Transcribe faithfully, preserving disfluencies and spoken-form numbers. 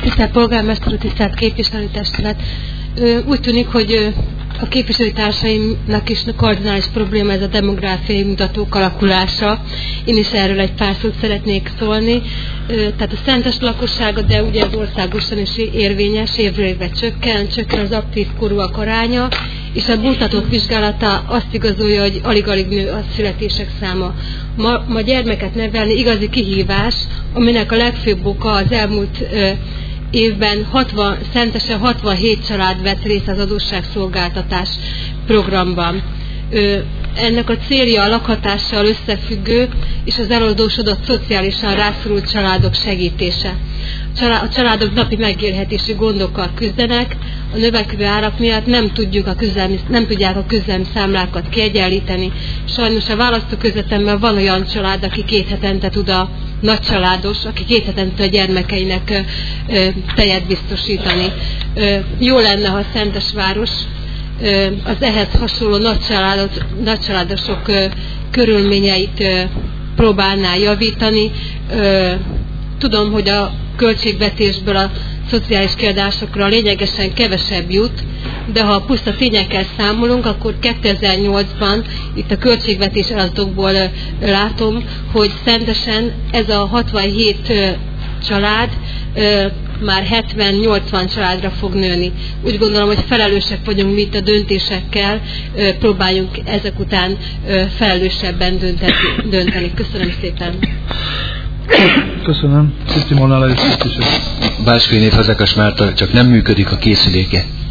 Tisztelt polgármester úr, tisztelt képviselőtestület! Úgy tűnik, hogy a képviselőtársaimnak is kardinális probléma ez a demográfiai mutatók alakulása. Én is erről egy pár szót szeretnék szólni. Tehát a szentes lakossága, de ugye az országosan is érvényes, évről évre csökken, csökken az aktív korúak aránya, és a mutatók vizsgálata azt igazolja, hogy alig-alig nő a születések száma. Ma, ma gyermeket nevelni igazi kihívás, aminek a legfőbb oka az elmúlt ö, évben hatvan, szentesen hatvanhét család vett részt az adósságszolgáltatás programban. Ö, ennek a célja a lakhatással összefüggő és az eladósodott szociálisan rászorult családok segítése. A családok napi megélhetési gondokkal küzdenek, a növekvő árak miatt nem, tudjuk a küzdelmi, nem tudják a küzdelmi számlákat kiegyenlíteni. Sajnos a választókörzetemben van olyan család, aki két hetente tud a nagycsaládos, aki két hetente a gyermekeinek ö, ö, tejet biztosítani. Ö, jó lenne, ha Szentesváros ö, az ehhez hasonló nagycsaládosok ö, körülményeit ö, próbálná javítani. Ö, tudom, hogy a költségvetésből a szociális kiadásokra lényegesen kevesebb jut, de ha a puszta tényekkel számolunk, akkor kétezer-nyolcban itt a költségvetés adatokból látom, hogy szentesen ez a hatvanhét család már hetven-nyolcvan családra fog nőni. Úgy gondolom, hogy felelősek vagyunk mi itt a döntésekkel, próbáljunk ezek után felelősebben dönteni. Köszönöm szépen! Köszönöm. Sziszti Molnár és Sziszti Bácskői Nép Fazekas Márta, csak nem működik a készüléke.